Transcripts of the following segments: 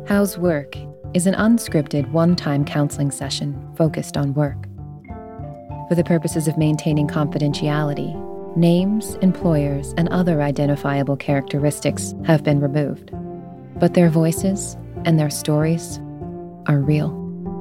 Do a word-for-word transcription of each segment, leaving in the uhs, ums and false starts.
How's Work is an unscripted one-time counseling session focused on work. For the purposes of maintaining confidentiality, names, employers, and other identifiable characteristics have been removed. But their voices and their stories are real.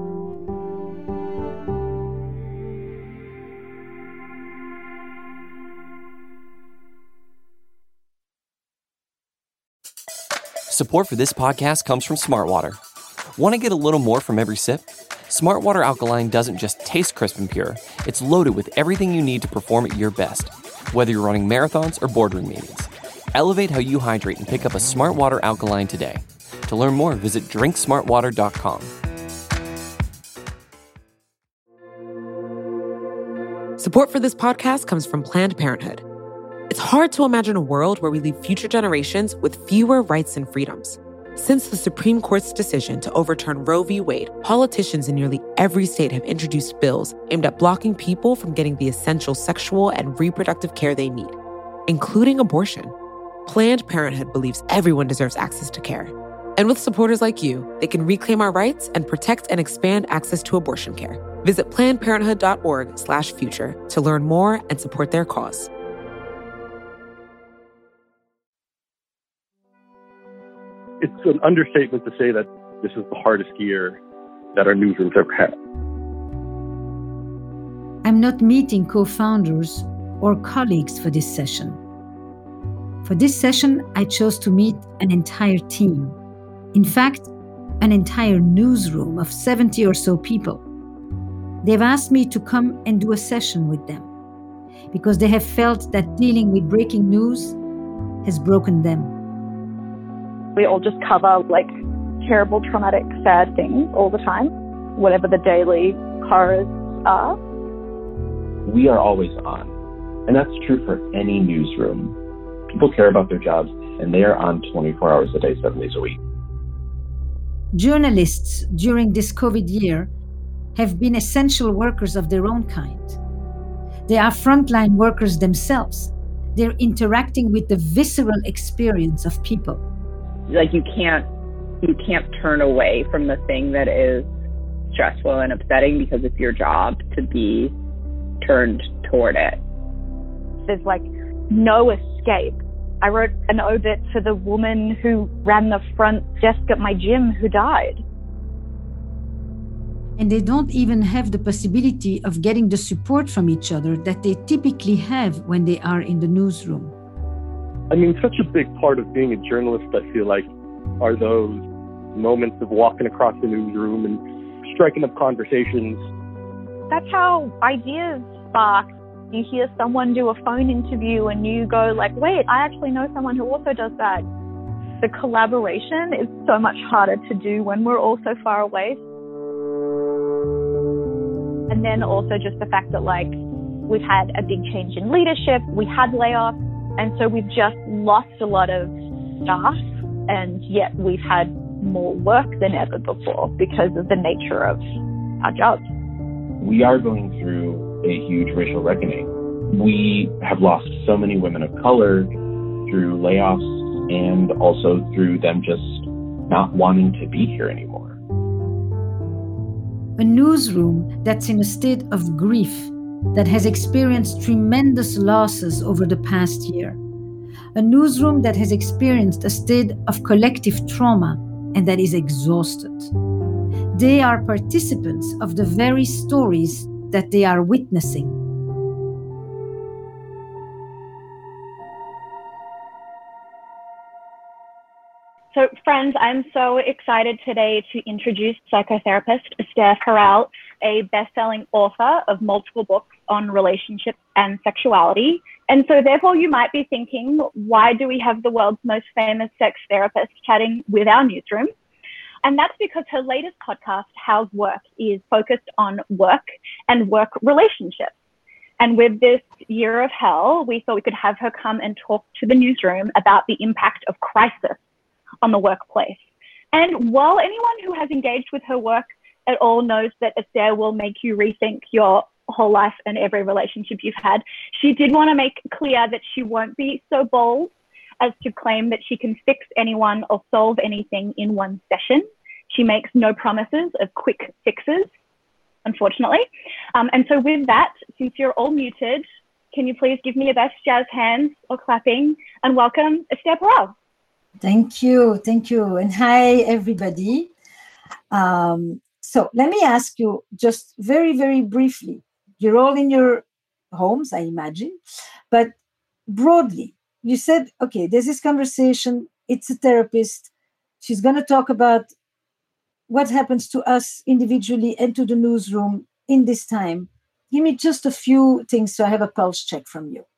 Support for this podcast comes from Smartwater. Want to get a little more from every sip? Smartwater Alkaline doesn't just taste crisp and pure, it's loaded with everything you need to perform at your best, whether you're running marathons or boardroom meetings. Elevate how you hydrate and pick up a Smartwater Alkaline today. To learn more, visit drink smartwater dot com. Support for this podcast comes from Planned Parenthood. It's hard to imagine a world where we leave future generations with fewer rights and freedoms. Since the Supreme Court's decision to overturn Roe v. Wade, politicians in nearly every state have introduced bills aimed at blocking people from getting the essential sexual and reproductive care they need, including abortion. Planned Parenthood believes everyone deserves access to care. And with supporters like you, they can reclaim our rights and protect and expand access to abortion care. Visit planned parenthood dot org slash future to learn more and support their cause. It's an understatement to say that this is the hardest year that our newsroom's ever had. I'm not meeting co-founders or colleagues for this session. For this session, I chose to meet an entire team. In fact, an entire newsroom of seventy or so people. They've asked me to come and do a session with them because they have felt that dealing with breaking news has broken them. We all just cover like terrible, traumatic, sad things all the time, whatever the daily horrors are. We are always on, and that's true for any newsroom. People care about their jobs, and they are on twenty-four hours a day, seven days a week. Journalists during this COVID year have been essential workers of their own kind. They are frontline workers themselves. They're interacting with the visceral experience of people. Like you can't, you can't turn away from the thing that is stressful and upsetting because it's your job to be turned toward it. There's like no escape. I wrote an obit for the woman who ran the front desk at my gym who died. And they don't even have the possibility of getting the support from each other that they typically have when they are in the newsroom. I mean, such a big part of being a journalist, I feel like, are those moments of walking across the newsroom and striking up conversations. That's how ideas spark. You hear someone do a phone interview and you go like, wait, I actually know someone who also does that. The collaboration is so much harder to do when we're all so far away. And then also just the fact that like we've had a big change in leadership, we had layoffs, and so we've just lost a lot of staff, and yet we've had more work than ever before because of the nature of our jobs. We are going through a huge racial reckoning. We have lost so many women of color through layoffs and also through them just not wanting to be here anymore. A newsroom that's in a state of grief, that has experienced tremendous losses over the past year. A newsroom that has experienced a state of collective trauma and that is exhausted. They are participants of the very stories that they are witnessing. So friends, I'm so excited today to introduce psychotherapist Esther Perel, a best-selling author of multiple books on relationships and sexuality. And so therefore you might be thinking, why do we have the world's most famous sex therapist chatting with our newsroom? And that's because her latest podcast, How's Work, is focused on work and work relationships. And with this year of hell, we thought we could have her come and talk to the newsroom about the impact of crisis on the workplace. And while anyone who has engaged with her work at all knows that Esther will make you rethink your whole life and every relationship you've had, she did want to make clear that she won't be so bold as to claim that she can fix anyone or solve anything in one session. She makes no promises of quick fixes, unfortunately. Um, and so with that, since you're all muted, can you please give me your best jazz hands or clapping and welcome Esther Perel. Thank you. Thank you. And hi, everybody. Um, so let me ask you just very, very briefly. You're all in your homes, I imagine, but broadly, you said, okay, there's this conversation. It's a therapist. She's going to talk about what happens to us individually and to the newsroom in this time. Give me just a few things so I have a pulse check from you.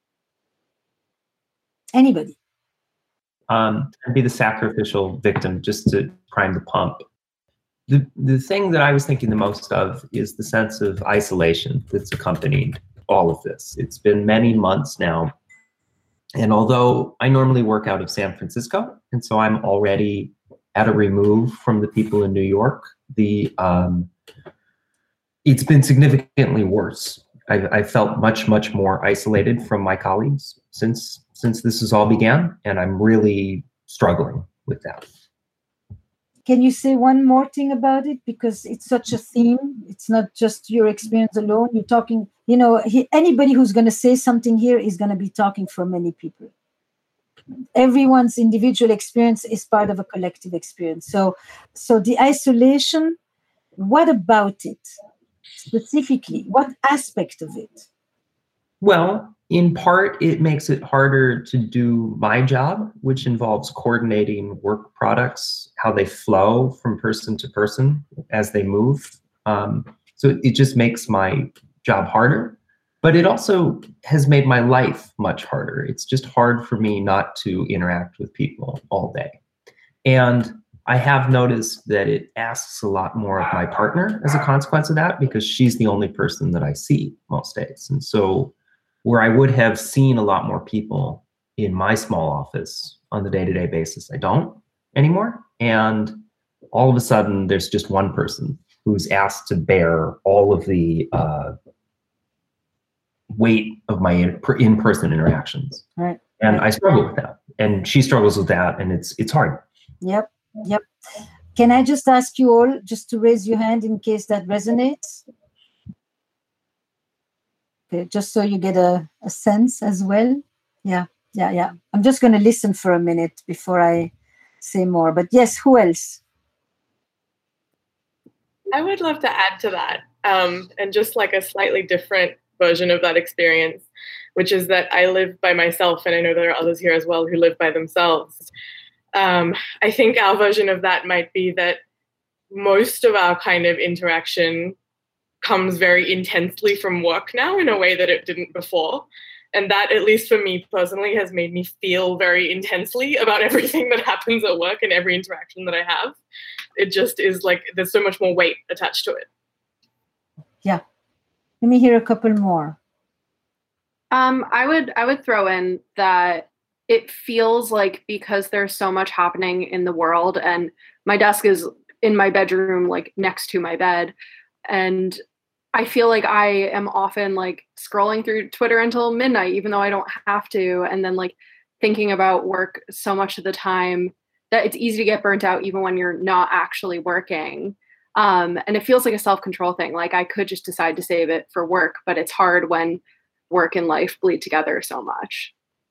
Anybody? Um, and be the sacrificial victim just to prime the pump. The, the thing that I was thinking the most of is the sense of isolation that's accompanied all of this. It's been many months now. And although I normally work out of San Francisco, and so I'm already at a remove from the people in New York, the um, it's been significantly worse. I've, I felt much, much more isolated from my colleagues since since this has all began, and I'm really struggling with that. Can you say one more thing about it? Because it's such a theme. It's not just your experience alone. You're talking, you know, he, anybody who's going to say something here is going to be talking for many people. Everyone's individual experience is part of a collective experience. So, so the isolation, what about it specifically? What aspect of it? Well, in part, it makes it harder to do my job, which involves coordinating work products, how they flow from person to person as they move. Um, so it just makes my job harder, but it also has made my life much harder. It's just hard for me not to interact with people all day. And I have noticed that it asks a lot more of my partner as a consequence of that, because she's the only person that I see most days. And so where I would have seen a lot more people in my small office on the day-to-day basis, I don't anymore. And all of a sudden, there's just one person who's asked to bear all of the uh, weight of my in-person interactions. Right. And I struggle with that. And she struggles with that, and it's it's hard. Yep, yep. Can I just ask you all just to raise your hand in case that resonates? Okay, just so you get a, a sense as well. Yeah, yeah, yeah. I'm just going to listen for a minute before I say more. But yes, who else? I would love to add to that, um, and just like a slightly different version of that experience, which is that I live by myself, and I know there are others here as well who live by themselves. Um, I think our version of that might be that most of our kind of interaction comes very intensely from work now in a way that it didn't before. And that, at least for me personally, has made me feel very intensely about everything that happens at work and every interaction that I have. It just is like, there's so much more weight attached to it. Yeah. Let me hear a couple more. Um, I would, I would throw in that it feels like, because there's so much happening in the world, and my desk is in my bedroom, like next to my bed. And I feel like I am often like scrolling through Twitter until midnight, even though I don't have to. And then like thinking about work so much of the time that it's easy to get burnt out even when you're not actually working. Um, and it feels like a self-control thing. Like I could just decide to save it for work, but it's hard when work and life bleed together so much.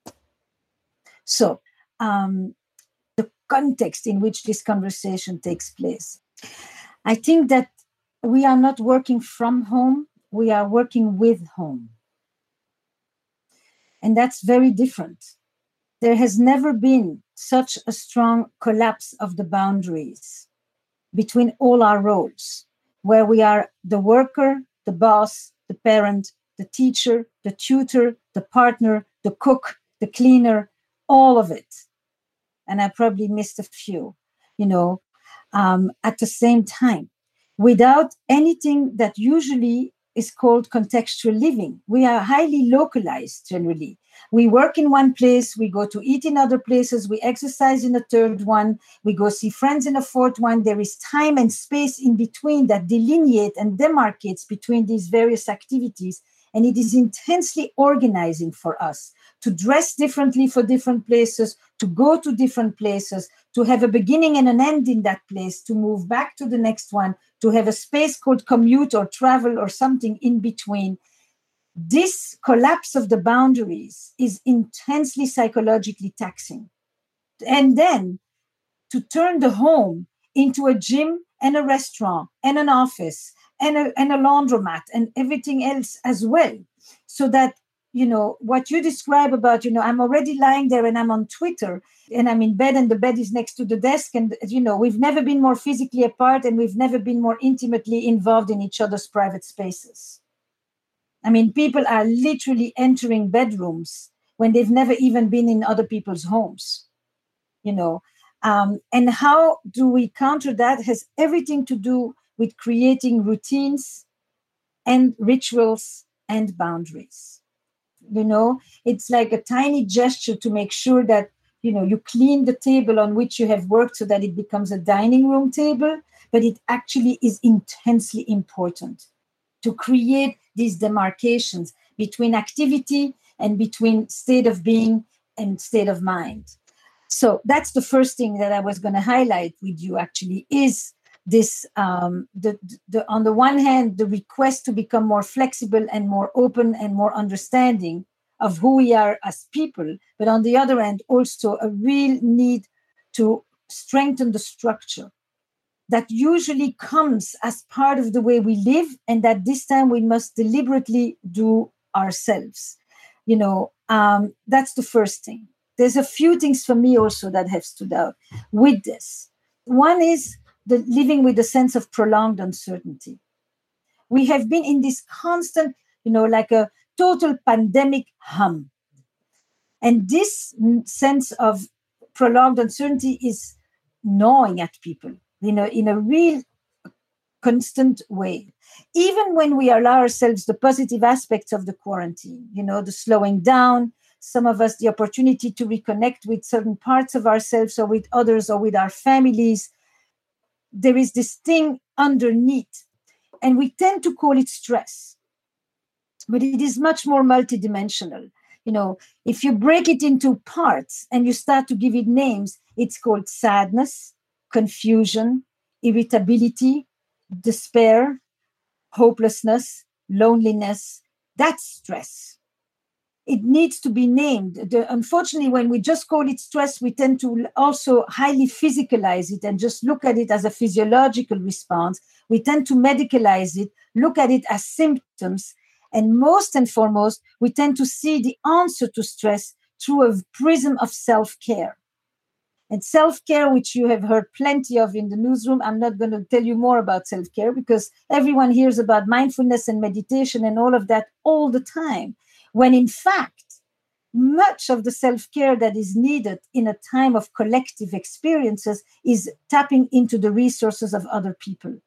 So um, the context in which this conversation takes place, I think that we are not working from home, we are working with home. And that's very different. There has never been such a strong collapse of the boundaries between all our roles, where we are the worker, the boss, the parent, the teacher, the tutor, the partner, the cook, the cleaner, all of it. And I probably missed a few, you know, um, at the same time, without anything that usually is called contextual living. We are highly localized generally. We work in one place, we go to eat in other places, we exercise in a third one, we go see friends in a fourth one. There is time and space in between that delineate and demarcates between these various activities. And it is intensely organizing for us to dress differently for different places, to go to different places, to have a beginning and an end in that place, to move back to the next one, to have a space called commute or travel or something in between. This collapse of the boundaries is intensely psychologically taxing. And then to turn the home into a gym and a restaurant and an office and a, and a laundromat and everything else as well. So that, you know, what you describe about, you know, I'm already lying there and I'm on Twitter and I'm in bed and the bed is next to the desk. And, you know, we've never been more physically apart and we've never been more intimately involved in each other's private spaces. I mean, people are literally entering bedrooms when they've never even been in other people's homes, you know. Um, and how do we counter that has everything to do with creating routines and rituals and boundaries. You know, it's like a tiny gesture to make sure that, you know, you clean the table on which you have worked so that it becomes a dining room table, but it actually is intensely important to create these demarcations between activity and between state of being and state of mind. So that's the first thing that I was going to highlight with you, actually, is this, um, the, the, on the one hand, the request to become more flexible and more open and more understanding of who we are as people, but on the other hand, also a real need to strengthen the structure that usually comes as part of the way we live, and that this time we must deliberately do ourselves. You know, um, that's the first thing. There's a few things for me also that have stood out with this. One is the living with a sense of prolonged uncertainty. We have been in this constant, you know, like a total pandemic hum. And this sense of prolonged uncertainty is gnawing at people, you know, in a real constant way. Even when we allow ourselves the positive aspects of the quarantine, you know, the slowing down, some of us the opportunity to reconnect with certain parts of ourselves or with others or with our families, there is this thing underneath. And we tend to call it stress. But it is much more multidimensional. You know, if you break it into parts and you start to give it names, it's called sadness, confusion, irritability, despair, hopelessness, loneliness. That's stress. It needs to be named. The, unfortunately, when we just call it stress, we tend to also highly physicalize it and just look at it as a physiological response. We tend to medicalize it, look at it as symptoms. And most and foremost, we tend to see the answer to stress through a prism of self-care. And self-care, which you have heard plenty of in the newsroom, I'm not going to tell you more about self-care because everyone hears about mindfulness and meditation and all of that all the time. When in fact, much of the self-care that is needed in a time of collective experiences is tapping into the resources of other people.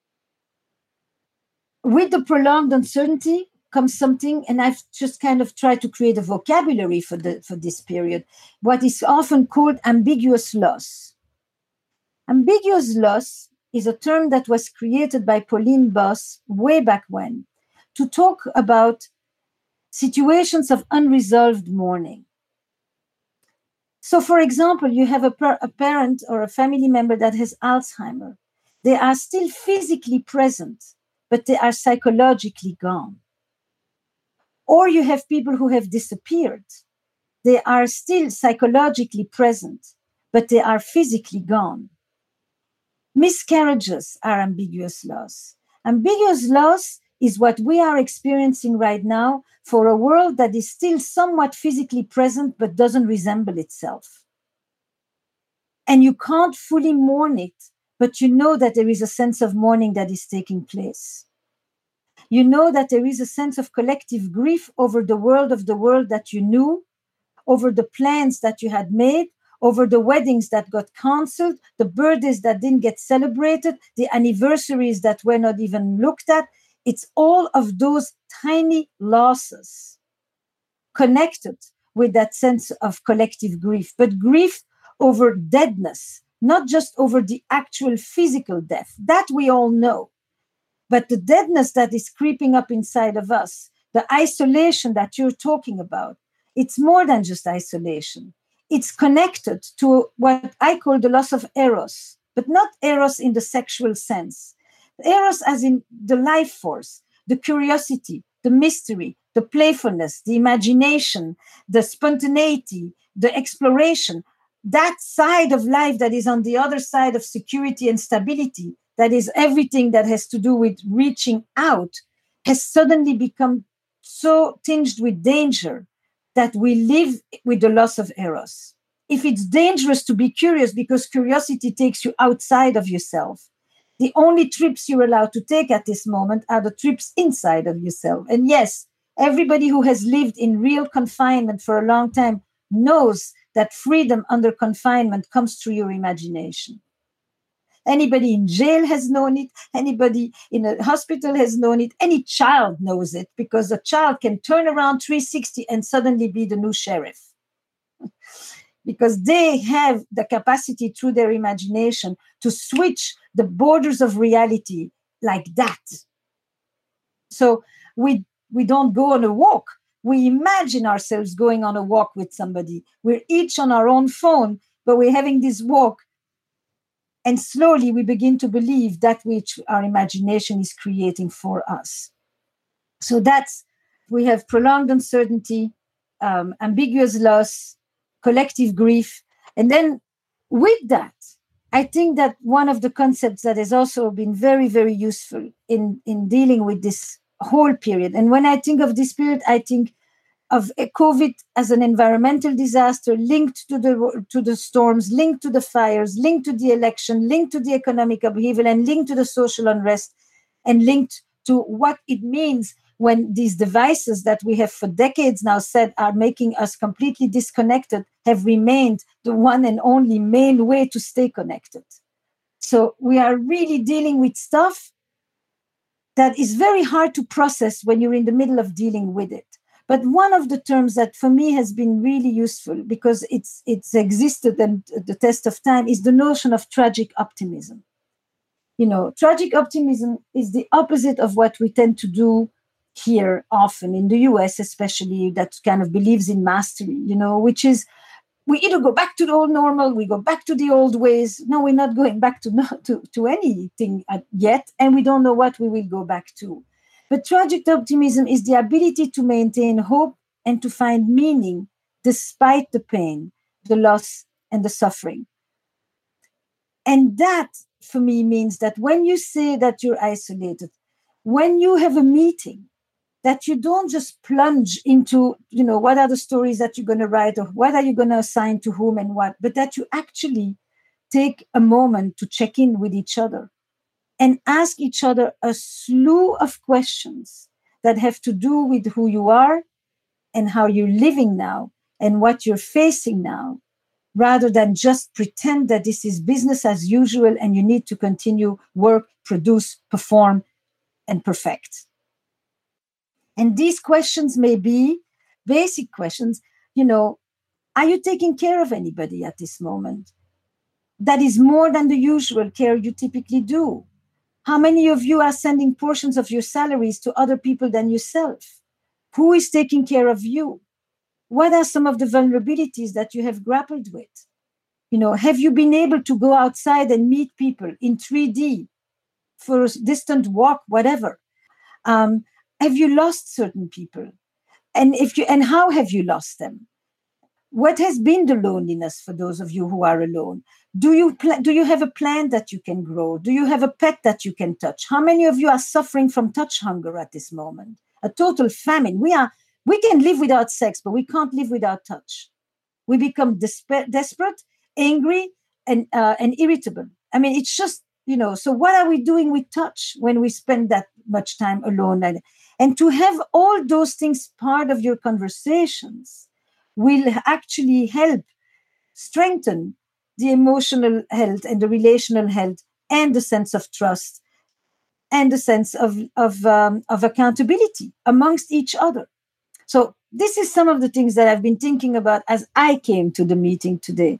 With the prolonged uncertainty comes something, and I've just kind of tried to create a vocabulary for the for this period, what is often called ambiguous loss. Ambiguous loss is a term that was created by Pauline Boss way back when to talk about situations of unresolved mourning. So, for example, you have a, per, a parent or a family member that has Alzheimer's. They are still physically present, but they are psychologically gone. Or you have people who have disappeared. They are still psychologically present, but they are physically gone. Miscarriages are ambiguous loss. Ambiguous loss is what we are experiencing right now for a world that is still somewhat physically present but doesn't resemble itself. And you can't fully mourn it, but you know that there is a sense of mourning that is taking place. You know that there is a sense of collective grief over the world of the world that you knew, over the plans that you had made, over the weddings that got canceled, the birthdays that didn't get celebrated, the anniversaries that were not even looked at. It's all of those tiny losses connected with that sense of collective grief, but grief over deadness, not just over the actual physical death. That we all know. But the deadness that is creeping up inside of us, the isolation that you're talking about, it's more than just isolation. it's connected to what I call the loss of eros, but not eros in the sexual sense. Eros as in the life force, the curiosity, the mystery, the playfulness, the imagination, the spontaneity, the exploration, that side of life that is on the other side of security and stability, that is everything that has to do with reaching out, has suddenly become so tinged with danger that we live with the loss of eros. If it's dangerous to be curious because curiosity takes you outside of yourself, the only trips you're allowed to take at this moment are the trips inside of yourself. And yes, everybody who has lived in real confinement for a long time knows that freedom under confinement comes through your imagination. Anybody in jail has known it. Anybody in a hospital has known it. Any child knows it, because a child can turn around three sixty and suddenly be the new sheriff. Because they have the capacity through their imagination to switch the borders of reality like that. So we, we don't go on a walk. We imagine ourselves going on a walk with somebody. We're each on our own phone, but we're having this walk. And slowly we begin to believe that which our imagination is creating for us. So that's, we have prolonged uncertainty, um, ambiguous loss, collective grief. And then with that, I think that one of the concepts that has also been very, very useful in, in dealing with this whole period. And when I think of this period, I think of COVID as an environmental disaster linked to the to the storms, linked to the fires, linked to the election, linked to the economic upheaval, and linked to the social unrest, and linked to what it means when these devices that we have for decades now said are making us completely disconnected have remained the one and only main way to stay connected. So we are really dealing with stuff that is very hard to process when you're in the middle of dealing with it. But one of the terms that for me has been really useful, because it's it's existed and the test of time, is the notion of tragic optimism. You know, tragic optimism is the opposite of what we tend to do here often in the U S, especially, that kind of believes in mastery, you know, which is we either go back to the old normal, we go back to the old ways. No, we're not going back to, to, to anything yet, and we don't know what we will go back to. But tragic optimism is the ability to maintain hope and to find meaning despite the pain, the loss, and the suffering. And that, for me, means that when you say that you're isolated, when you have a meeting, that you don't just plunge into, you know, what are the stories that you're going to write, or what are you going to assign to whom and what, but that you actually take a moment to check in with each other and ask each other a slew of questions that have to do with who you are and how you're living now and what you're facing now, rather than just pretend that this is business as usual and you need to continue work, produce, perform, and perfect. And these questions may be basic questions. You know, are you taking care of anybody at this moment? That is more than the usual care you typically do. How many of you are sending portions of your salaries to other people than yourself? Who is taking care of you? What are some of the vulnerabilities that you have grappled with? You know, have you been able to go outside and meet people in three D for a distant walk, whatever? Um, have you lost certain people? And if you, and how have you lost them? What has been the loneliness for those of you who are alone? Do you pl- do you have a plant that you can grow? Do you have a pet that you can touch? How many of you are suffering from touch hunger at this moment? A total famine. We are we can live without sex, but we can't live without touch. We become despe- desperate, angry, and uh, and irritable. I mean, it's just, you know. So what are we doing with touch when we spend that much time alone? And, and to have all those things part of your conversations will actually help strengthen the emotional health and the relational health and the sense of trust and the sense of, of, um, of accountability amongst each other. So this is some of the things that I've been thinking about as I came to the meeting today.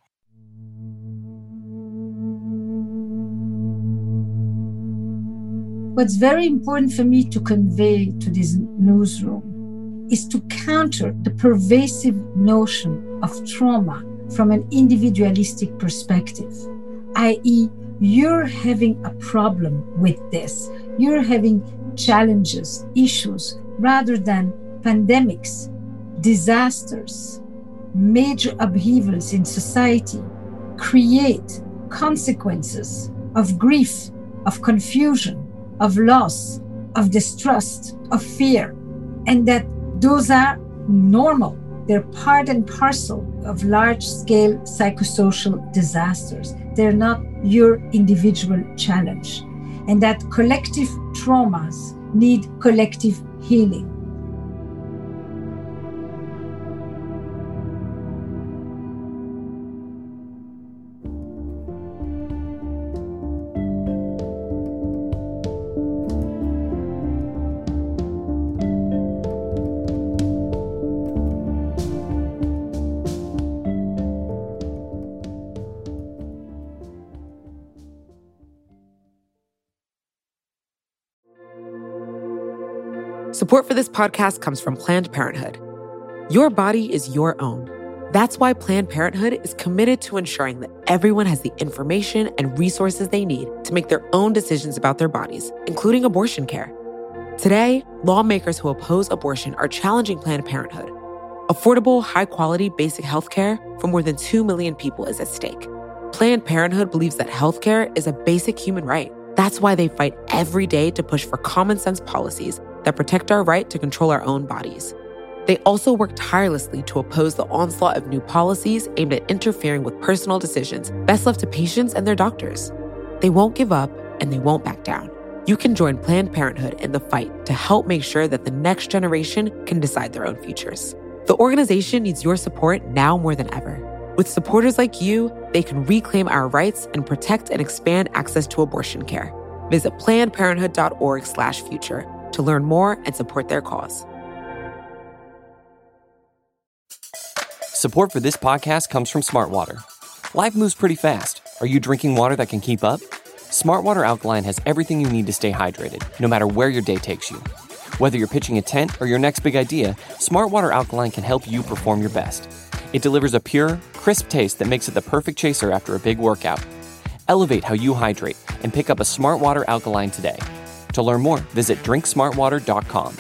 What's very important for me to convey to this newsroom is to counter the pervasive notion of trauma from an individualistic perspective, that is, you're having a problem with this. You're having challenges, issues, rather than pandemics, disasters, major upheavals in society create consequences of grief, of confusion, of loss, of distrust, of fear, and that those are normal. They're part and parcel of large-scale psychosocial disasters. They're not your individual challenge. And that collective traumas need collective healing. Support for this podcast comes from Planned Parenthood. Your body is your own. That's why Planned Parenthood is committed to ensuring that everyone has the information and resources they need to make their own decisions about their bodies, including abortion care. Today, lawmakers who oppose abortion are challenging Planned Parenthood. Affordable, high-quality basic health care for more than two million people is at stake. Planned Parenthood believes that health care is a basic human right. That's why they fight every day to push for common-sense policies that protect our right to control our own bodies. They also work tirelessly to oppose the onslaught of new policies aimed at interfering with personal decisions best left to patients and their doctors. They won't give up, and they won't back down. You can join Planned Parenthood in the fight to help make sure that the next generation can decide their own futures. The organization needs your support now more than ever. With supporters like you, they can reclaim our rights and protect and expand access to abortion care. Visit plannedparenthood.org slash future to learn more and support their cause. Support for this podcast comes from Smartwater. Life moves pretty fast. Are you drinking water that can keep up? Smartwater Alkaline has everything you need to stay hydrated, no matter where your day takes you. Whether you're pitching a tent or your next big idea, Smartwater Alkaline can help you perform your best. It delivers a pure, crisp taste that makes it the perfect chaser after a big workout. Elevate how you hydrate and pick up a Smartwater Alkaline today. To learn more, visit drink smartwater dot com.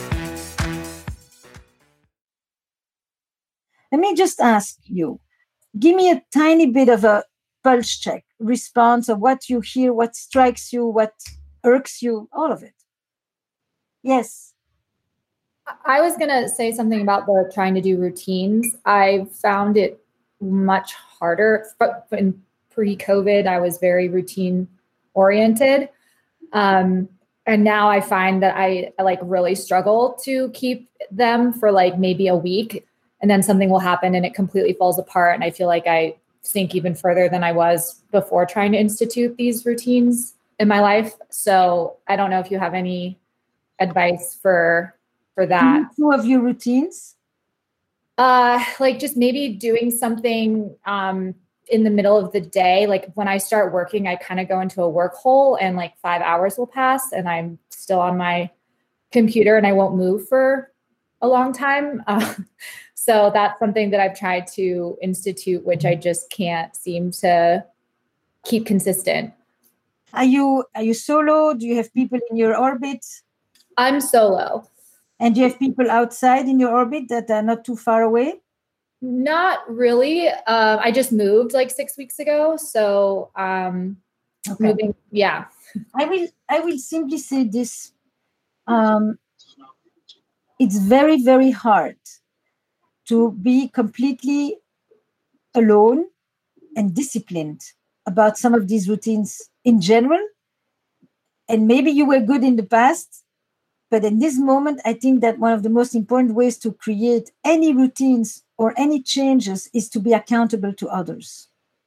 Let me just ask you, give me a tiny bit of a pulse check, response of what you hear, what strikes you, what irks you, all of it. Yes. I was going to say something about the trying to do routines. I found it much harder. In pre-COVID, I was very routine oriented. Um, and now I find that I, I like really struggle to keep them for like maybe a week, and then something will happen and it completely falls apart. And I feel like I sink even further than I was before trying to institute these routines in my life. So I don't know if you have any advice for, for that. Two of your routines? Uh, like just maybe doing something, um, in the middle of the day. Like when I start working, I kind of go into a work hole and like five hours will pass and I'm still on my computer and I won't move for a long time. Uh, so that's something that I've tried to institute, which I just can't seem to keep consistent. Are you, are you solo? Do you have people in your orbit? I'm solo. And do you have people outside in your orbit that are not too far away? Not really. Uh, I just moved like six weeks ago. So um, okay. moving, yeah. I will I will simply say this. Um, it's very, very hard to be completely alone and disciplined about some of these routines in general. And maybe you were good in the past, but in this moment, I think that one of the most important ways to create any routines or any changes is to be accountable to others.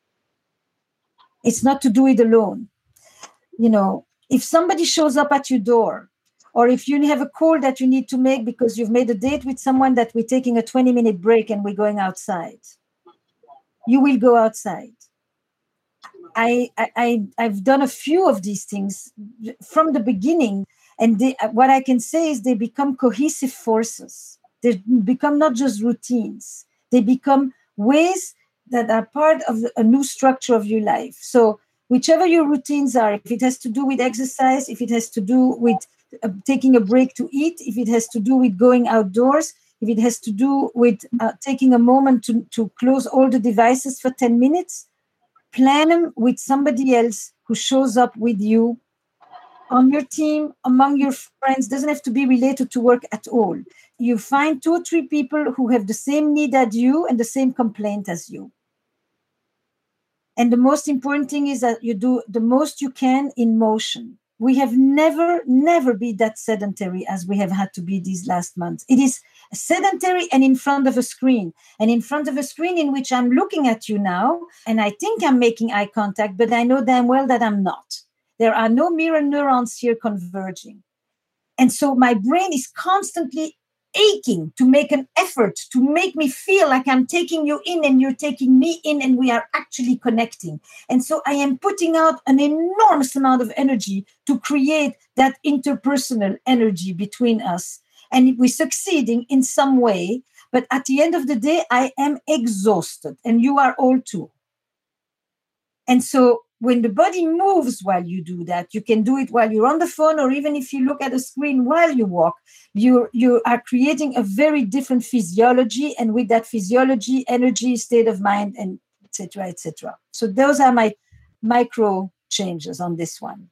It's not to do it alone. You know, if somebody shows up at your door, or if you have a call that you need to make because you've made a date with someone that we're taking a twenty minute break and we're going outside, you will go outside. I, I, I've done a few of these things from the beginning, and they, what I can say is they become cohesive forces. They become not just routines. They become ways that are part of a new structure of your life. So whichever your routines are, if it has to do with exercise, if it has to do with uh, taking a break to eat, if it has to do with going outdoors, if it has to do with uh, taking a moment to, to close all the devices for ten minutes, plan them with somebody else who shows up with you on your team, among your friends. Doesn't have to be related to work at all. You find two or three people who have the same need as you and the same complaint as you. And the most important thing is that you do the most you can in motion. We have never, never been that sedentary as we have had to be these last months. It is sedentary and in front of a screen. And in front of a screen in which I'm looking at you now, and I think I'm making eye contact, but I know damn well that I'm not. There are no mirror neurons here converging. And so my brain is constantly aching to make an effort, to make me feel like I'm taking you in and you're taking me in and we are actually connecting. And so I am putting out an enormous amount of energy to create that interpersonal energy between us. And we're succeeding in some way. But at the end of the day, I am exhausted and you are all too. And so when the body moves while you do that, you can do it while you're on the phone, or even if you look at a screen while you walk, you you are creating a very different physiology, and with that physiology, energy, state of mind, and et cetera, et cetera. So those are my micro changes on this one.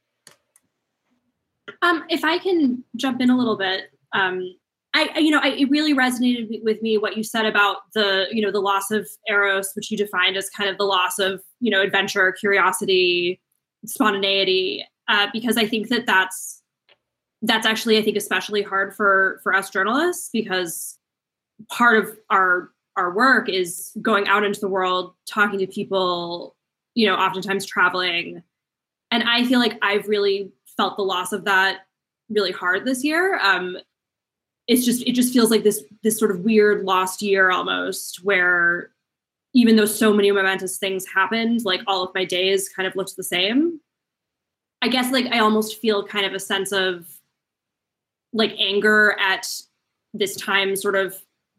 Um, if I can jump in a little bit, um, I, you know, I, it really resonated with me what you said about the, you know, the loss of Eros, which you defined as kind of the loss of, you know, adventure, curiosity, spontaneity, uh, because I think that that's, that's actually, I think, especially hard for, for us journalists, because part of our, our work is going out into the world, talking to people, you know, oftentimes traveling. And I feel like I've really felt the loss of that really hard this year. Um, It's just, it just feels like this, this sort of weird lost year almost, where even though so many momentous things happened, like all of my days kind of looked the same. I guess like I almost feel kind of a sense of like anger at this time sort of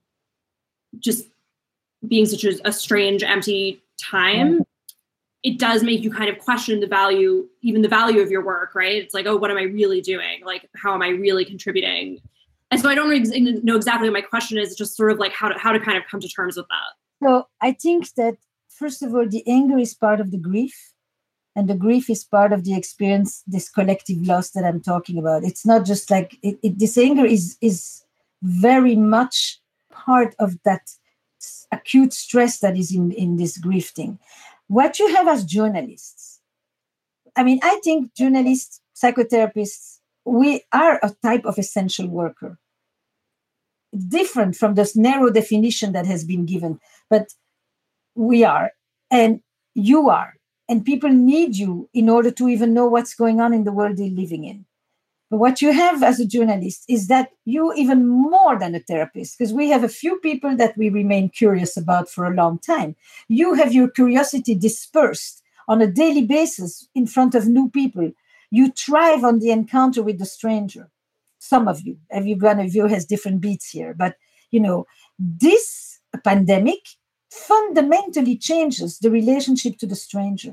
just being such a, a strange, empty time. It does make you kind of question the value, even the value of your work, right? It's like, oh, what am I really doing? Like, how am I really contributing? And so I don't know exactly what my question is, just sort of like how to, how to kind of come to terms with that. So I think that, first of all, the anger is part of the grief, and the grief is part of the experience, this collective loss that I'm talking about. It's not just like, it, it, this anger is, is very much part of that acute stress that is in, in this grief thing. What you have as journalists, I mean, I think journalists, psychotherapists, we are a type of essential worker, different from this narrow definition that has been given, but we are, and you are, and people need you in order to even know what's going on in the world they're living in. But what you have as a journalist is that you even more than a therapist, because we have a few people that we remain curious about for a long time. You have your curiosity dispersed on a daily basis in front of new people. You thrive on the encounter with the stranger. Some of you, every one of you has different beats here. But, you know, this pandemic fundamentally changes the relationship to the stranger.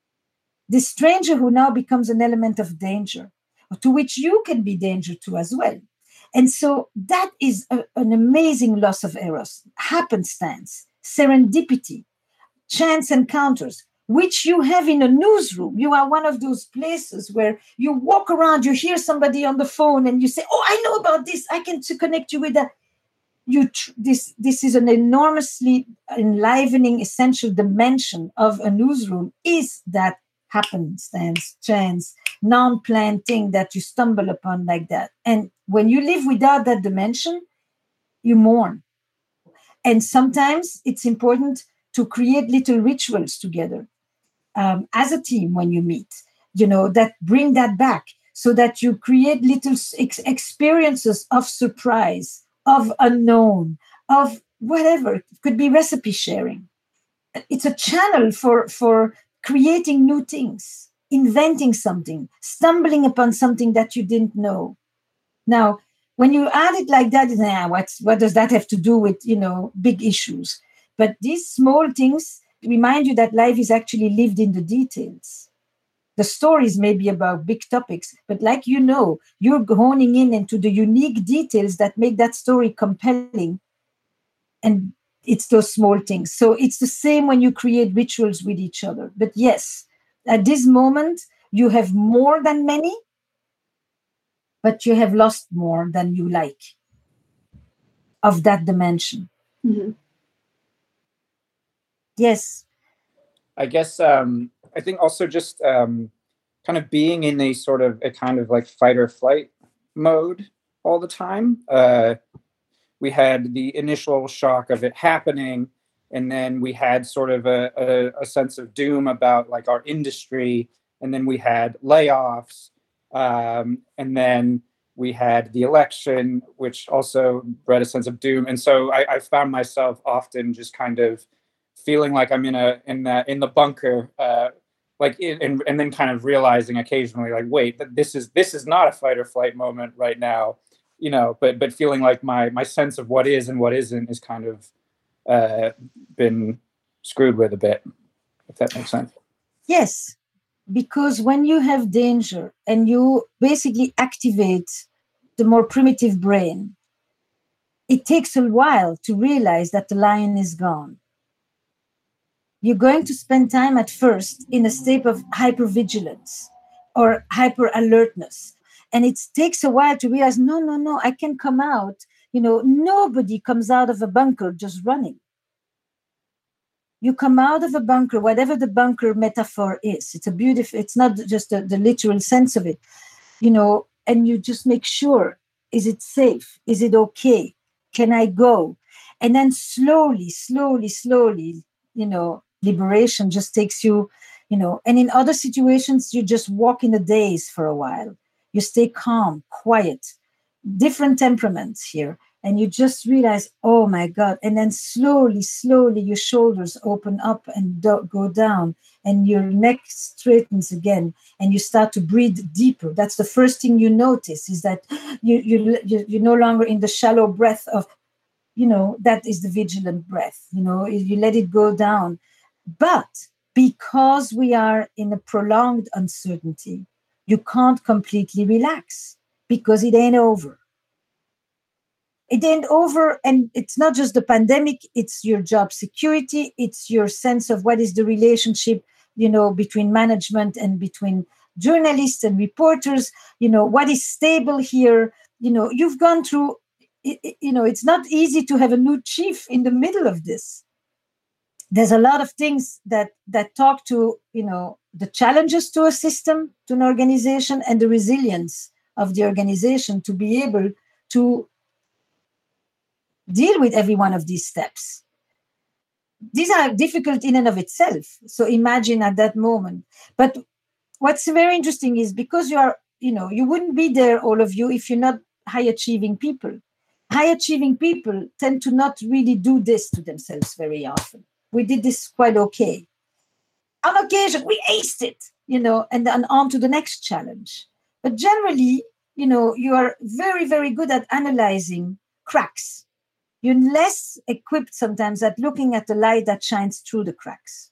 The stranger who now becomes an element of danger, to which you can be danger to as well. And so that is a, an amazing loss of Eros, happenstance, serendipity, chance encounters, which you have in a newsroom. You are one of those places where you walk around, you hear somebody on the phone and you say, oh, I know about this. I can to connect you with that. You tr- this, this is an enormously enlivening, essential dimension of a newsroom, is that happenstance, chance, non-planned thing that you stumble upon like that. And when you live without that dimension, you mourn. And sometimes it's important to create little rituals together. Um, as a team when you meet, you know, that bring that back so that you create little ex- experiences of surprise, of unknown, of whatever. It could be recipe sharing. It's a channel for, for creating new things, inventing something, stumbling upon something that you didn't know. Now, when you add it like that, nah, what's, what does that have to do with, you know, big issues? But these small things remind you that life is actually lived in the details. The stories may be about big topics, but like you know, you're honing in into the unique details that make that story compelling. And it's those small things. So it's the same when you create rituals with each other. But yes, at this moment, you have more than many, but you have lost more than you like of that dimension. Mm-hmm. Yes. I guess um, I think also just um, kind of being in a sort of a kind of like fight or flight mode all the time. Uh, we had the initial shock of it happening, and then we had sort of a, a, a sense of doom about like our industry, and then we had layoffs, um, and then we had the election, which also bred a sense of doom. And so I, I found myself often just kind of feeling like I'm in a in the in the bunker, uh, like in, and and then kind of realizing occasionally, like, wait, this is this is not a fight or flight moment right now, you know. But but feeling like my my sense of what is and what isn't is kind of uh, been screwed with a bit, if that makes sense. Yes, because when you have danger and you basically activate the more primitive brain, it takes a while to realize that the lion is gone. You're going to spend time at first in a state of hypervigilance or hyper alertness. And it takes a while to realize, no, no, no, I can come out. You know, nobody comes out of a bunker just running. You come out of a bunker, whatever the bunker metaphor is. It's a beautiful, it's not just the, the literal sense of it, you know, and you just make sure, is it safe? Is it okay? Can I go? And then slowly, slowly, slowly, you know, liberation just takes you, you know, and in other situations, you just walk in the daze for a while. You stay calm, quiet, different temperaments here. And you just realize, oh my God. And then slowly, slowly, your shoulders open up and do- go down, and your neck straightens again, and you start to breathe deeper. That's the first thing you notice, is that you, you, you, you're no longer in the shallow breath of, you know, that is the vigilant breath. You know, you let it go down. But because we are in a prolonged uncertainty, you can't completely relax because it ain't over. It ain't over, and it's not just the pandemic, it's your job security, it's your sense of what is the relationship, you know, between management and between journalists and reporters, you know, what is stable here. You know, you've gone through, you know, it's not easy to have a new chief in the middle of this. There's a lot of things that that talk to, you know, the challenges to a system, to an organization, and the resilience of the organization to be able to deal with every one of these steps. These are difficult in and of itself. So imagine at that moment. But what's very interesting is because you are, you know, you wouldn't be there, all of you, if you're not high achieving people. High achieving people tend to not really do this to themselves very often. We did this quite okay. On occasion, we aced it, you know, and then on to the next challenge. But generally, you know, you are very, very good at analyzing cracks. You're less equipped sometimes at looking at the light that shines through the cracks.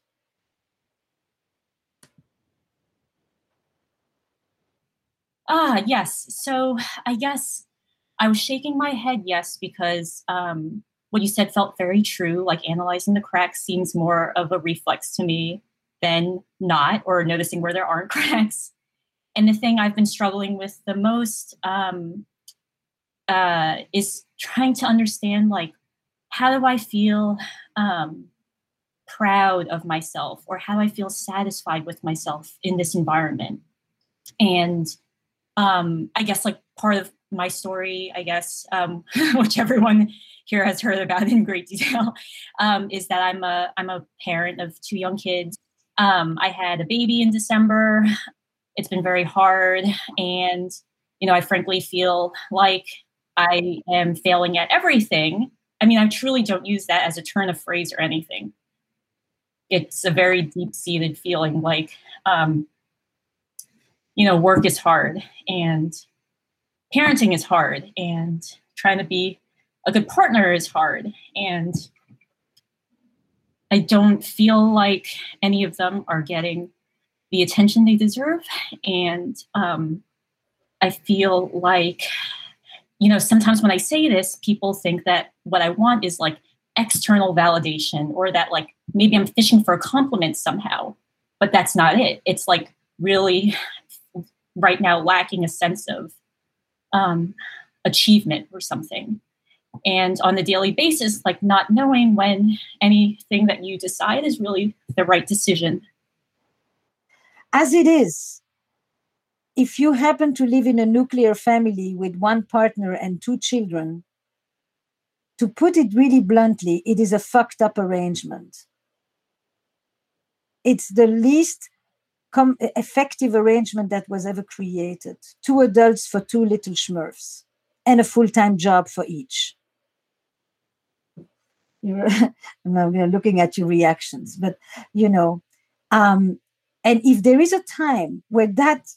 Ah, yes. So I guess I was shaking my head, yes, because um, what you said felt very true. Like analyzing the cracks seems more of a reflex to me than not, or noticing where there aren't cracks. And the thing I've been struggling with the most um, uh, is trying to understand, like, how do I feel um, proud of myself, or how do I feel satisfied with myself in this environment? And um, I guess like part of my story, I guess, um, which everyone here has heard about in great detail, um, is that I'm a I'm a parent of two young kids. Um, I had a baby in December. It's been very hard, and you know, I frankly feel like I am failing at everything. I mean, I truly don't use that as a turn of phrase or anything. It's a very deep-seated feeling like, um, you know, work is hard and parenting is hard and trying to be a good partner is hard. And I don't feel like any of them are getting the attention they deserve. And um, I feel like, you know, sometimes when I say this, people think that what I want is like external validation, or that like maybe I'm fishing for a compliment somehow, but that's not it. It's like really right now lacking a sense of um, achievement or something. And on a daily basis, like not knowing when anything that you decide is really the right decision. As it is, if you happen to live in a nuclear family with one partner and two children, to put it really bluntly, it is a fucked up arrangement. It's the least com- effective arrangement that was ever created. Two adults for two little schmurfs, and a full-time job for each. You're, I'm looking at your reactions, but you know, um, and if there is a time where that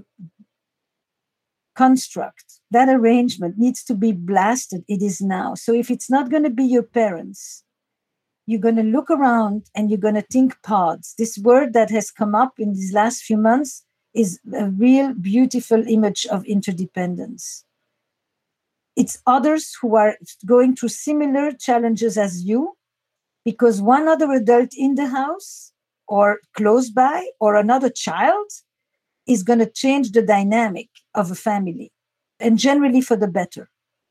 construct, that arrangement needs to be blasted, it is now. So if it's not going to be your parents, you're going to look around and you're going to think pods. This word that has come up in these last few months is a real beautiful image of interdependence. It's others who are going through similar challenges as you, because one other adult in the house or close by or another child is going to change the dynamic of a family, and generally for the better.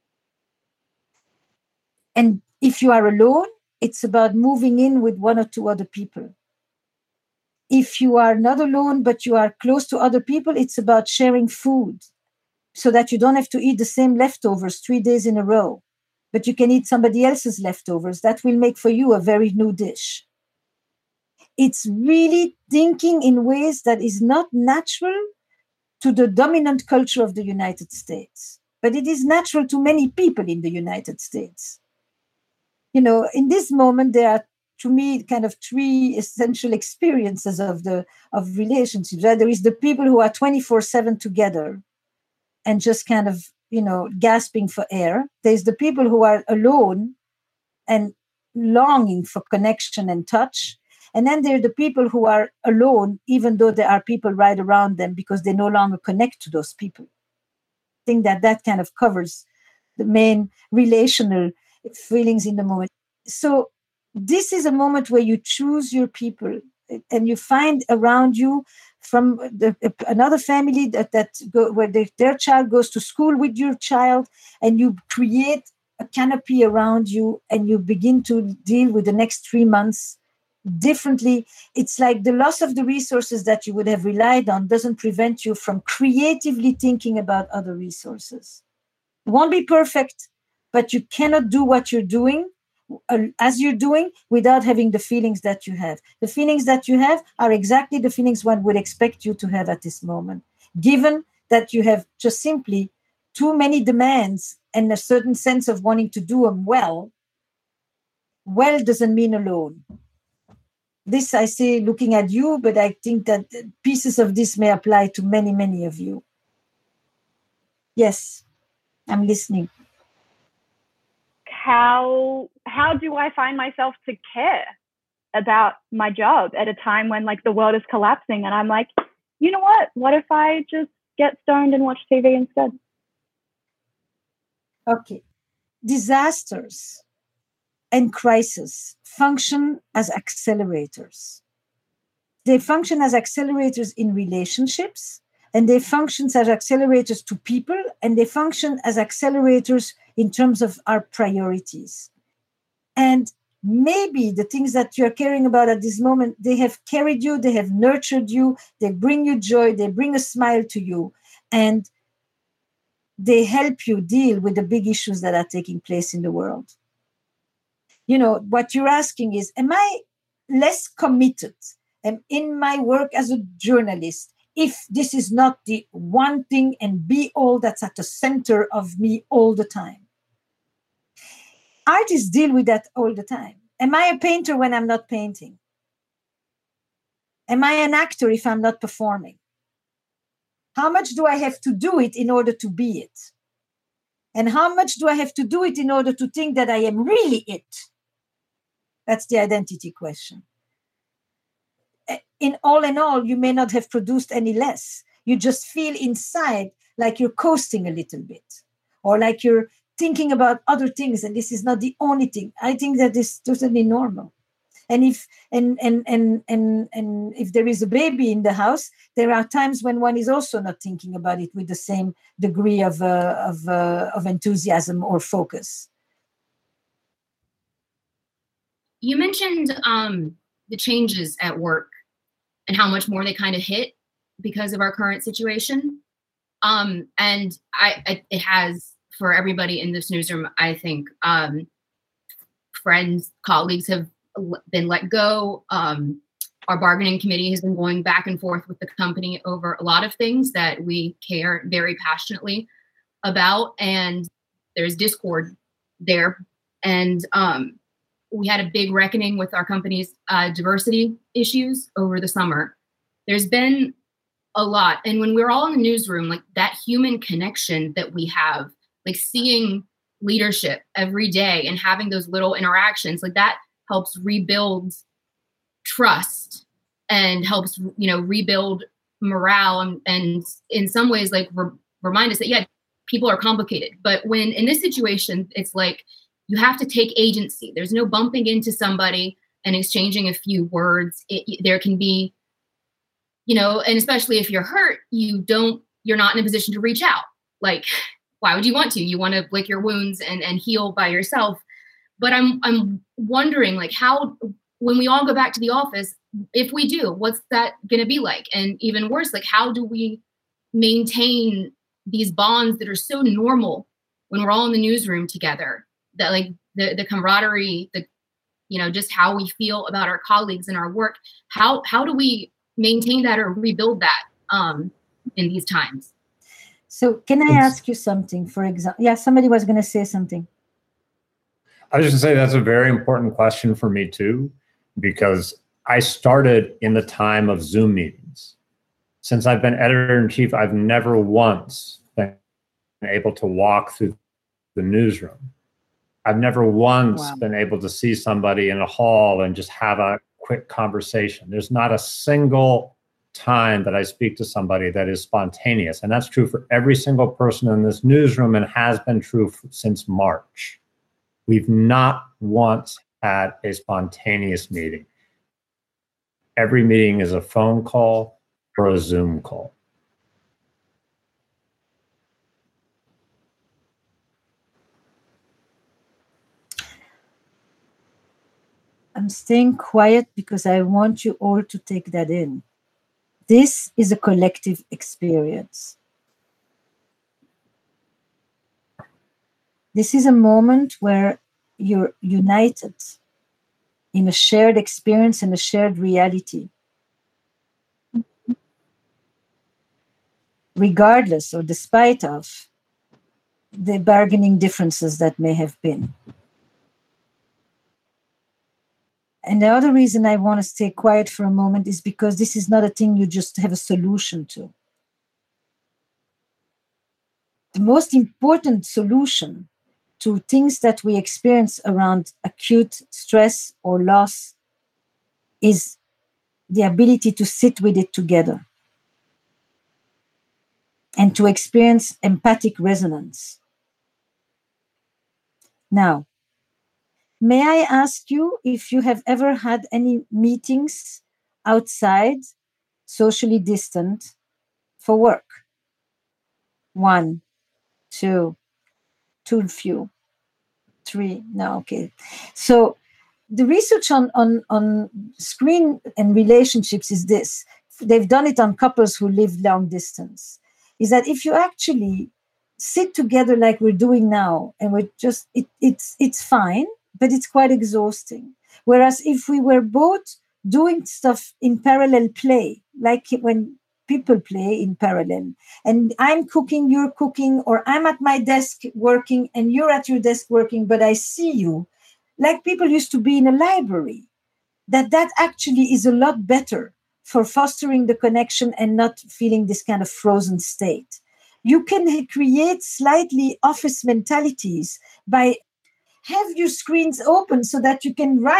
And if you are alone, it's about moving in with one or two other people. If you are not alone, but you are close to other people, it's about sharing food, so that you don't have to eat the same leftovers three days in a row, but you can eat somebody else's leftovers. That will make for you a very new dish. It's really thinking in ways that is not natural to the dominant culture of the United States, but it is natural to many people in the United States. You know, in this moment, there are, to me, kind of three essential experiences of the of relationships. Right? There is the people who are twenty-four seven together and just kind of, you know, gasping for air. There's the people who are alone and longing for connection and touch. And then there are the people who are alone, even though there are people right around them, because they no longer connect to those people. I think that that kind of covers the main relational feelings in the moment. So this is a moment where you choose your people and you find around you from the, another family that, that go, where they, their child goes to school with your child, and you create a canopy around you and you begin to deal with the next three months differently. It's like the loss of the resources that you would have relied on doesn't prevent you from creatively thinking about other resources. It won't be perfect, but you cannot do what you're doing uh, as you're doing without having the feelings that you have. The feelings that you have are exactly the feelings one would expect you to have at this moment, given that you have just simply too many demands and a certain sense of wanting to do them well. Well doesn't mean alone. This I say looking at you, but I think that pieces of this may apply to many, many of you. Yes, I'm listening. How how do I find myself to care about my job at a time when like the world is collapsing and I'm like, you know what? What if I just get stoned and watch T V instead? Okay. Disasters and crises function as accelerators. They function as accelerators in relationships, and they function as accelerators to people, and they function as accelerators in terms of our priorities. And maybe the things that you're caring about at this moment, they have carried you, they have nurtured you, they bring you joy, they bring a smile to you, and they help you deal with the big issues that are taking place in the world. You know, what you're asking is, am I less committed um, in my work as a journalist if this is not the one thing and be all that's at the center of me all the time? Artists deal with that all the time. Am I a painter when I'm not painting? Am I an actor if I'm not performing? How much do I have to do it in order to be it? And how much do I have to do it in order to think that I am really it? That's the identity question. In all in all, you may not have produced any less. You just feel inside like you're coasting a little bit, or like you're thinking about other things, and this is not the only thing. I think that is totally normal. And if and and and and and if there is a baby in the house, there are times when one is also not thinking about it with the same degree of uh, of uh, of enthusiasm or focus. You mentioned um, the changes at work and how much more they kind of hit because of our current situation. Um, and I, I, it has for everybody in this newsroom, I think, um, friends, colleagues have been let go. Um, our bargaining committee has been going back and forth with the company over a lot of things that we care very passionately about. And there's discord there. And um, we had a big reckoning with our company's uh, diversity issues over the summer. There's been a lot. And when we're all in the newsroom, like that human connection that we have, like seeing leadership every day and having those little interactions, like that helps rebuild trust and helps, you know, rebuild morale and, and in some ways, like re- remind us that, yeah, people are complicated. But when in this situation, it's like you have to take agency. There's no bumping into somebody and exchanging a few words. It, there can be, you know, and especially if you're hurt, you don't, you're not in a position to reach out. Like, why would you want to? You want to lick your wounds and, and heal by yourself. But I'm I'm wondering, like, how, when we all go back to the office, if we do, what's that going to be like? And even worse, like, how do we maintain these bonds that are so normal when we're all in the newsroom together? That, like, the the camaraderie, the, you know, just how we feel about our colleagues and our work. How how do we maintain that or rebuild that um, in these times? So can I ask you something, for example? Yeah, somebody was going to say something. I was just going to say that's a very important question for me too, because I started in the time of Zoom meetings. Since I've been editor-in-chief, I've never once been able to walk through the newsroom. I've never once wow. been able to see somebody in a hall and just have a quick conversation. There's not a single time that I speak to somebody that is spontaneous. And that's true for every single person in this newsroom and has been true f- since March. We've not once had a spontaneous meeting. Every meeting is a phone call or a Zoom call. I'm staying quiet because I want you all to take that in. This is a collective experience. This is a moment where you're united in a shared experience and a shared reality. Regardless or despite of the bargaining differences that may have been. And the other reason I want to stay quiet for a moment is because this is not a thing you just have a solution to. The most important solution to things that we experience around acute stress or loss is the ability to sit with it together and to experience empathic resonance. Now, may I ask you if you have ever had any meetings outside, socially distant, for work? One, two, too few, three, no, okay. So the research on, on, on screen and relationships is this. They've done it on couples who live long distance. Is that if you actually sit together like we're doing now, and we're just, it, it's it's fine, but it's quite exhausting. Whereas if we were both doing stuff in parallel play, like when people play in parallel, and I'm cooking, you're cooking, or I'm at my desk working and you're at your desk working, but I see you, like people used to be in a library, that that actually is a lot better for fostering the connection and not feeling this kind of frozen state. You can create slightly office mentalities by have your screens open so that you can write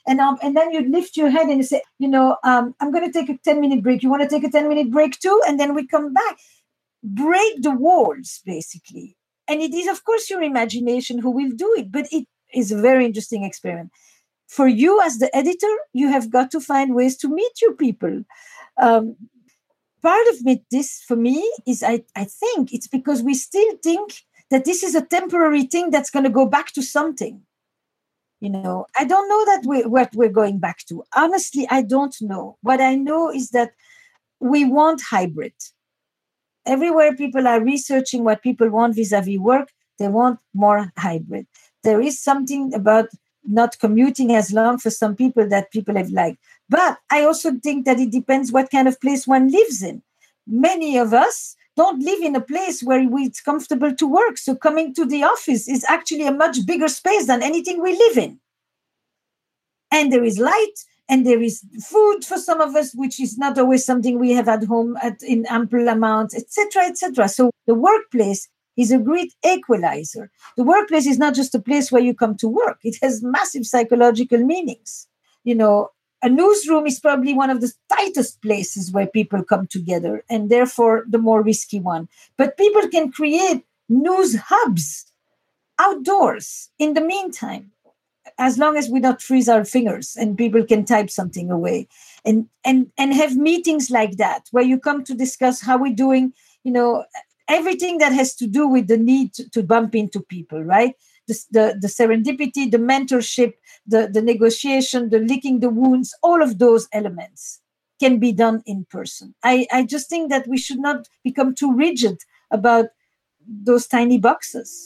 And um, and then you'd lift your head and you say, you know, um, I'm going to take a ten minute break. You want to take a ten minute break too? And then we come back. Break the walls, basically. And it is, of course, your imagination who will do it, but it is a very interesting experiment. For you as the editor, you have got to find ways to meet your people. Um, part of it, this for me is, I, I think it's because we still think that this is a temporary thing that's going to go back to something. You know, I don't know that we, what we're going back to. Honestly, I don't know. What I know is that we want hybrid. Everywhere people are researching what people want vis-a-vis work, they want more hybrid. There is something about not commuting as long for some people that people have liked. But I also think that it depends what kind of place one lives in. Many of us don't live in a place where it's comfortable to work. So coming to the office is actually a much bigger space than anything we live in. And there is light and there is food for some of us, which is not always something we have at home at, in ample amounts, et cetera, et cetera. So the workplace is a great equalizer. The workplace is not just a place where you come to work. It has massive psychological meanings. You know, a newsroom is probably one of the tightest places where people come together, and therefore the more risky one. But people can create news hubs outdoors in the meantime, as long as we don't freeze our fingers and people can type something away. And, and, and have meetings like that, where you come to discuss how we're doing, you know, everything that has to do with the need to, to bump into people, right? The, the, the serendipity, the mentorship, the, the negotiation, the licking the wounds, all of those elements can be done in person. I, I just think that we should not become too rigid about those tiny boxes.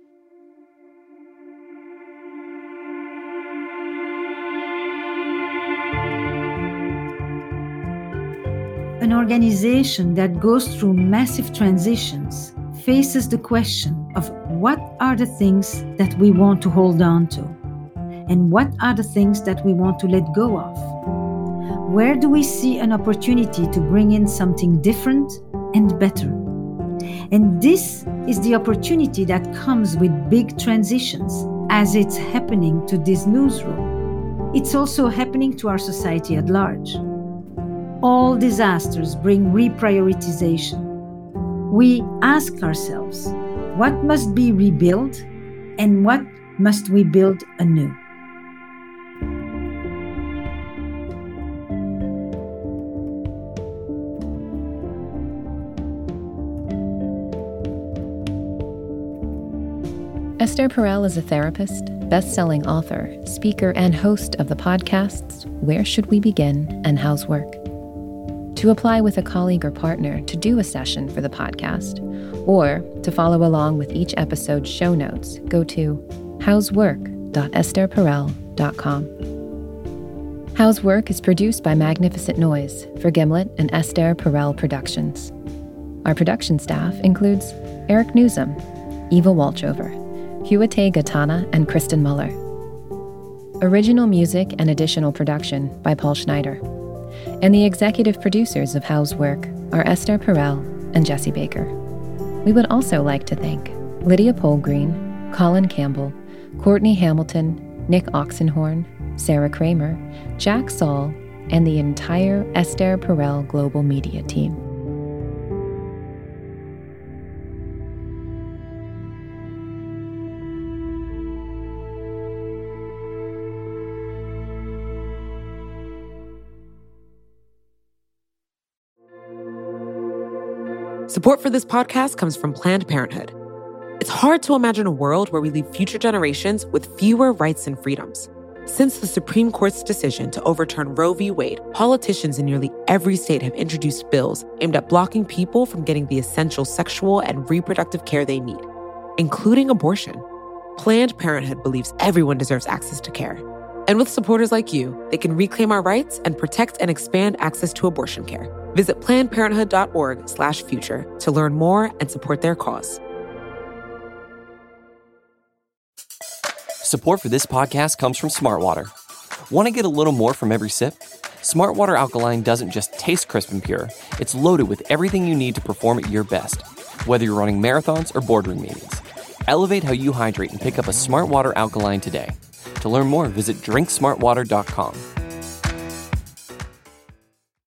An organization that goes through massive transitions faces the question of what are the things that we want to hold on to and what are the things that we want to let go of. Where do we see an opportunity to bring in something different and better? And this is the opportunity that comes with big transitions, as it's happening to this newsroom. It's also happening to our society at large. All disasters bring reprioritization. We ask ourselves, what must be rebuilt and what must we build anew? Esther Perel is a therapist, best-selling author, speaker, and host of the podcasts Where Should We Begin and How's Work? To apply with a colleague or partner to do a session for the podcast, or to follow along with each episode's show notes, go to howswork dot esther perel dot com. How's Work is produced by Magnificent Noise for Gimlet and Esther Perel Productions. Our production staff includes Eric Newsom, Eva Walchover, Huate Gatana, and Kristen Muller. Original music and additional production by Paul Schneider. And the executive producers of How's Work are Esther Perel and Jesse Baker. We would also like to thank Lydia Polgreen, Colin Campbell, Courtney Hamilton, Nick Oxenhorn, Sarah Kramer, Jack Saul, and the entire Esther Perel Global Media team. Support for this podcast comes from Planned Parenthood. It's hard to imagine a world where we leave future generations with fewer rights and freedoms. Since the Supreme Court's decision to overturn Roe v. Wade, politicians in nearly every state have introduced bills aimed at blocking people from getting the essential sexual and reproductive care they need, including abortion. Planned Parenthood believes everyone deserves access to care. And with supporters like you, they can reclaim our rights and protect and expand access to abortion care. Visit planned parenthood dot org slash future to learn more and support their cause. Support for this podcast comes from Smartwater. Want to get a little more from every sip? Smartwater Alkaline doesn't just taste crisp and pure, it's loaded with everything you need to perform at your best, whether you're running marathons or boardroom meetings. Elevate how you hydrate and pick up a Smartwater Alkaline today. To learn more, visit drink smart water dot com.